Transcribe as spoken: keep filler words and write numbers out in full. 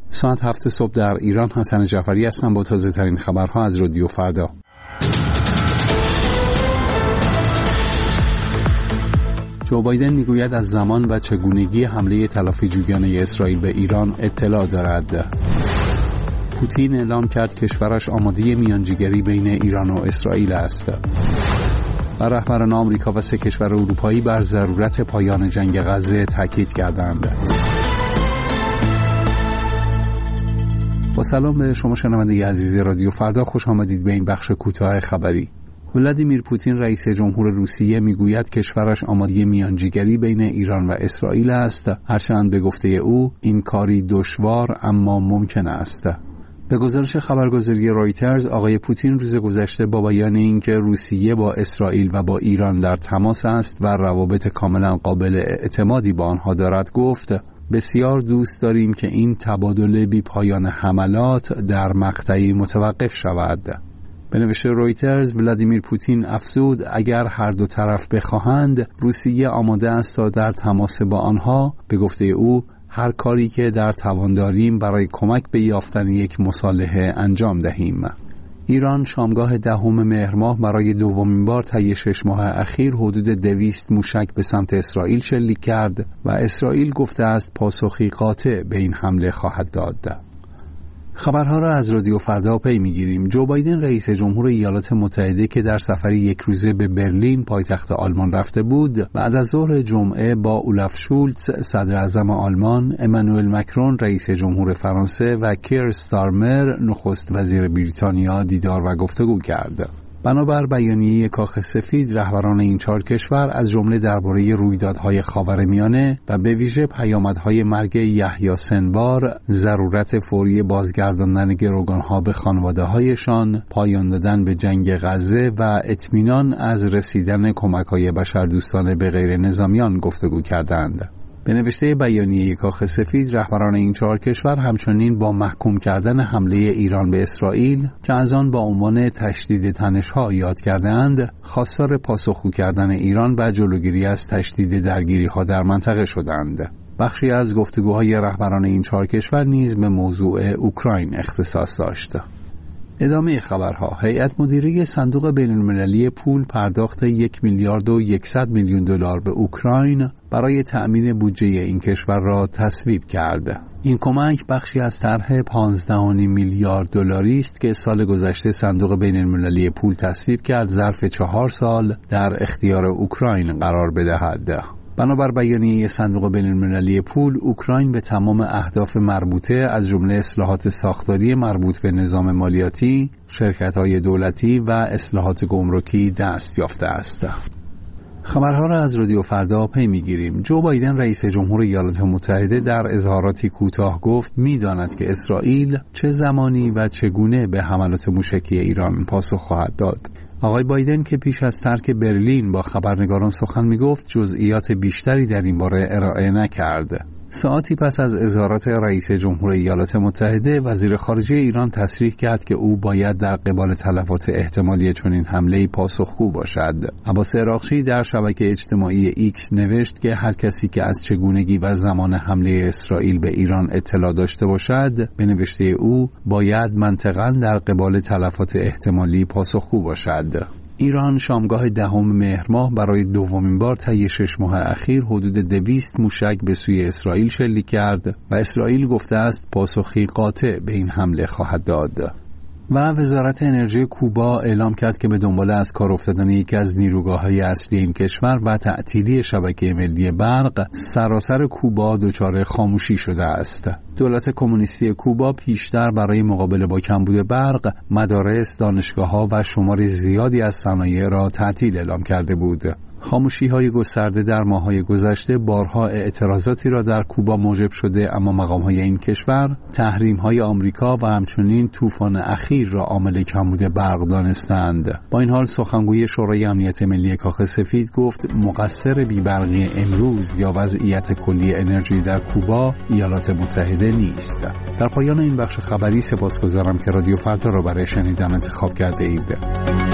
ساعت هفت صبح در ایران. حسن جعفری هستم با تازه ترین خبرها از رادیو فردا. جو بایدن میگوید از زمان و چگونگی حمله تلافی جویانه اسرائیل به ایران اطلاع دارد. پوتین اعلام کرد کشورش آماده میانجیگری بین ایران و اسرائیل است. و رهبران آمریکا و سه کشور اروپایی بر ضرورت پایان جنگ غزه تاکید کردند. با سلام به شما شنونده عزیز رادیو فردا، خوش آمدید به این بخش کوتاه خبری. ولادیمیر پوتین رئیس جمهور روسیه میگوید کشورش آماده میانجیگری بین ایران و اسرائیل است، هرچند به گفته او این کاری دشوار اما ممکن است. به گزارش خبرگزاری رایترز، آقای پوتین روز گذشته با بیان اینکه روسیه با اسرائیل و با ایران در تماس است و روابط کاملا قابل اعتمادی با آنها دارد گفت بسیار دوست داریم که این تبادل بی پایان حملات در مقطعی متوقف شود. به نوشته رویترز، ولادیمیر پوتین افزود اگر هر دو طرف بخواهند روسیه آماده است تا در تماس با آنها، به گفته او، هر کاری که در توان داریم برای کمک به یافتن یک مصالحه انجام دهیم. ایران شامگاه دهم مهر ماه برای دومین بار طی شش ماه اخیر حدود دویست موشک به سمت اسرائیل شلیک کرد و اسرائیل گفته است پاسخی قاطع به این حمله خواهد داد. خبرها را از رادیو فردا پی میگیریم. جو بایدن رئیس جمهور ایالات متحده که در سفری یک روزه به برلین پایتخت آلمان رفته بود، بعد از ظهر جمعه با اولاف شولتز صدر اعظم آلمان، امانوئل مکرون رئیس جمهور فرانسه و کیر استارمر نخست وزیر بریتانیا دیدار و گفتگو کرد. بنابر بیانیه کاخ سفید، رهبران این چهار کشور از جمله درباره رویدادهای خاورمیانه و به ویژه پیامدهای مرگ یحیی سنوار، ضرورت فوری بازگرداندن گروگانها به خانواده‌هایشان، پایان دادن به جنگ غزه و اطمینان از رسیدن کمک‌های بشردوستانه به غیر نظامیان گفتگو کردند. به نوشته بیانیه کاخ سفید، رهبران این چهار کشور همچنین با محکوم کردن حمله ایران به اسرائیل که از آن با عنوان تشدید تنش‌ها یاد کرده‌اند، خواستار پاسخگو کردن ایران و جلوگیری از تشدید درگیری‌ها در منطقه شدند. بخشی از گفتگوهای رهبران این چهار کشور نیز به موضوع اوکراین اختصاص داشت. ادامه خبرها. هیئت مدیره صندوق بین‌المللی پول پرداخت یک میلیارد و یکصد میلیون دلار به اوکراین برای تأمین بودجه این کشور را تصویب کرد. این کمک بخشی از طرح پانزده و نیم میلیارد دلاری است که سال گذشته صندوق بین‌المللی پول تصویب کرد ظرف چهار سال در اختیار اوکراین قرار بدهد. بنابر بیانیه صندوق بین‌المللی پول، اوکراین به تمام اهداف مربوطه از جمله اصلاحات ساختاری مربوط به نظام مالیاتی، شرکت‌های دولتی و اصلاحات گمرکی دست یافته است. خبرها را از رادیو فردا پی میگیریم. جو بایدن رئیس جمهور ایالات متحده در اظهاراتی کوتاه گفت می‌داند که اسرائیل چه زمانی و چگونه به حملات موشکی ایران پاسخ خواهد داد. آقای بایدن که پیش از ترک برلین با خبرنگاران سخن می‌گفت، جزئیات بیشتری در این باره ارائه نکرد. ساعتی پس از اظهارات رئیس جمهور ایالات متحده، وزیر خارجه ایران تصریح کرد که او باید در قبال تلفات احتمالی چنین حمله‌ای پاسخگو باشد. عباس عراقچی در شبکه اجتماعی ایکس نوشت که هر کسی که از چگونگی و زمان حمله اسرائیل به ایران اطلاع داشته باشد، به نوشته او باید منطقاً در قبال تلفات احتمالی پاسخگو باشد. ایران شامگاه دهم مهر ماه برای دومین بار طی شش ماه اخیر حدود دویست موشک به سوی اسرائیل شلیک کرد و اسرائیل گفته است پاسخی قاطع به این حمله خواهد داد. و وزارت انرژی کوبا اعلام کرد که به دنبال از کار افتادن یکی از نیروگاه‌های اصلی این کشور و تعطیلی شبکه ملی برق، سراسر کوبا دچار خاموشی شده است. دولت کمونیستی کوبا پیشتر برای مقابله با کمبود برق، مدارس، دانشگاه‌ها و شمار زیادی از صنایع را تعطیل اعلام کرده بود. خاموشی‌های گسترده در ماه‌های گذشته بارها اعتراضاتی را در کوبا موجب شده، اما مقام‌های این کشور تحریم‌های آمریکا و همچنین طوفان اخیر را عامل کمبود برق دانستند. با این حال سخنگوی شورای امنیت ملی کاخ سفید گفت مقصر بی‌برقی امروز یا وضعیت کلی انرژی در کوبا ایالات متحده نیست. در پایان این بخش خبری سپاسگزارم که رادیو فردا را برای شنیدن انتخاب کرده اید.